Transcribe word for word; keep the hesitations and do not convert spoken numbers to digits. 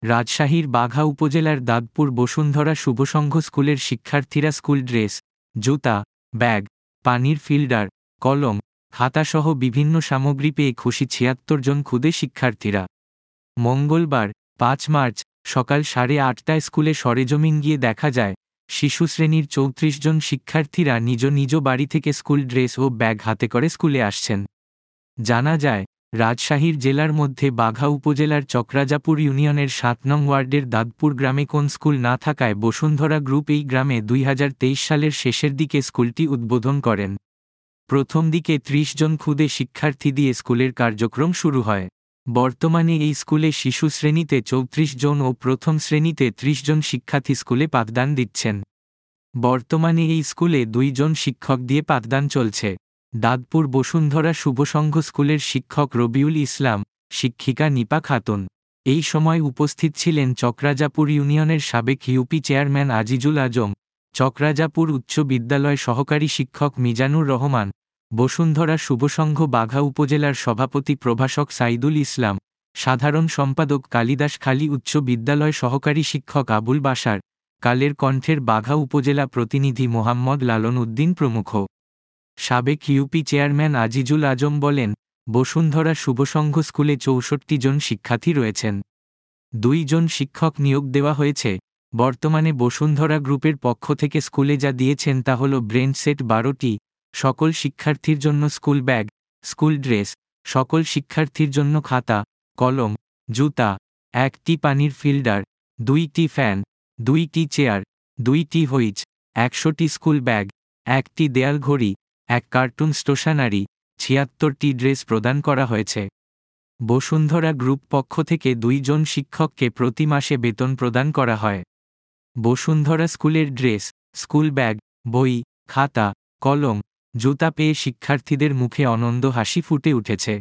রাজশাহীর বাঘা উপজেলার দাঁতপুর বসুন্ধরা শুভসংঘ স্কুলের শিক্ষার্থীরা স্কুল ড্রেস, জুতা, ব্যাগ, পানির ফিল্টার, কলম, খাতাসহ বিভিন্ন সামগ্রী পেয়ে খুশি ছিয়াত্তর জন ক্ষুদে শিক্ষার্থীরা। মঙ্গলবার পাঁচ মার্চ সকাল সাড়ে আটটায় স্কুলে সরেজমিন গিয়ে দেখা যায়, শিশু শ্রেণীর চৌত্রিশ জন শিক্ষার্থীরা নিজ নিজ বাড়ি থেকে স্কুল ড্রেস ও ব্যাগ হাতে করে স্কুলে আসছেন। জানা যায়, রাজশাহীর জেলার মধ্যে বাঘা উপজেলার চকরাজাপুর ইউনিয়নের সাত নং ওয়ার্ডের দাঁতপুর গ্রামে কোন স্কুল না থাকায় বসুন্ধরা গ্রুপ এই গ্রামে দুই হাজার তেইশ সালের শেষের দিকে স্কুলটি উদ্বোধন করেন। প্রথম দিকে ত্রিশ জন ক্ষুদে শিক্ষার্থী দিয়ে স্কুলের কার্যক্রম শুরু হয়। বর্তমানে এই স্কুলে শিশু শ্রেণীতে চৌত্রিশ জন ও প্রথম শ্রেণীতে ত্রিশ জন শিক্ষার্থী স্কুলে পাঠদান দিচ্ছেন। বর্তমানে এই স্কুলে দুই জন শিক্ষক দিয়ে পাঠদান চলছে। দাঁতপুর বসুন্ধরা শুভসংঘ স্কুলের শিক্ষক রবিউল ইসলাম, শিক্ষিকা নিপা খাতুন। এই সময় উপস্থিত ছিলেন চকরাজাপুর ইউনিয়নের সাবেক ইউপি চেয়ারম্যান আজিজুল আজম, চকরাজাপুর উচ্চ বিদ্যালয় সহকারী শিক্ষক মিজানুর রহমান, বসুন্ধরা শুভসংঘ বাঘা উপজেলার সভাপতি প্রভাষক সাইদুল ইসলাম, সাধারণ সম্পাদক কালিদাস খালি উচ্চ বিদ্যালয় সহকারী শিক্ষক আবুল বাশার, কালের কণ্ঠের বাঘা উপজেলা প্রতিনিধি মোহাম্মদ লালন উদ্দিন প্রমুখ। সাবেক ইউপি চেয়ারম্যান আজিজুল আজম বলেন, বসুন্ধরা শুভসংঘ স্কুলে চৌষট্টি জন শিক্ষার্থী রয়েছেন। দুই জন শিক্ষক নিয়োগ দেওয়া হয়েছে। বর্তমানে বসুন্ধরা গ্রুপের পক্ষ থেকে স্কুলে যা দিয়েছেন তা হল ব্রেঞ্চ সেট বারোটি, সকল শিক্ষার্থীর জন্য স্কুল ব্যাগ, স্কুল ড্রেস, সকল শিক্ষার্থীর জন্য খাতা, কলম, জুতা, একটি পানির ফিল্টার, দুইটি ফ্যান, দুইটি চেয়ার, দুইটি হুইচ, একশোটি স্কুল ব্যাগ, একটি দেয়াল ঘড়ি, এক কার্টুন স্টেশনারি, ছিয়াত্তরটি ড্রেস প্রদান করা হয়েছে। বসুন্ধরা গ্রুপ পক্ষ থেকে দুই জন শিক্ষককে প্রতি মাসে বেতন প্রদান করা হয়। বসুন্ধরা স্কুলের ড্রেস, স্কুল ব্যাগ, বই, খাতা, কলম, জুতা পেয়ে শিক্ষার্থীদের মুখে আনন্দ হাসি ফুটে উঠেছে।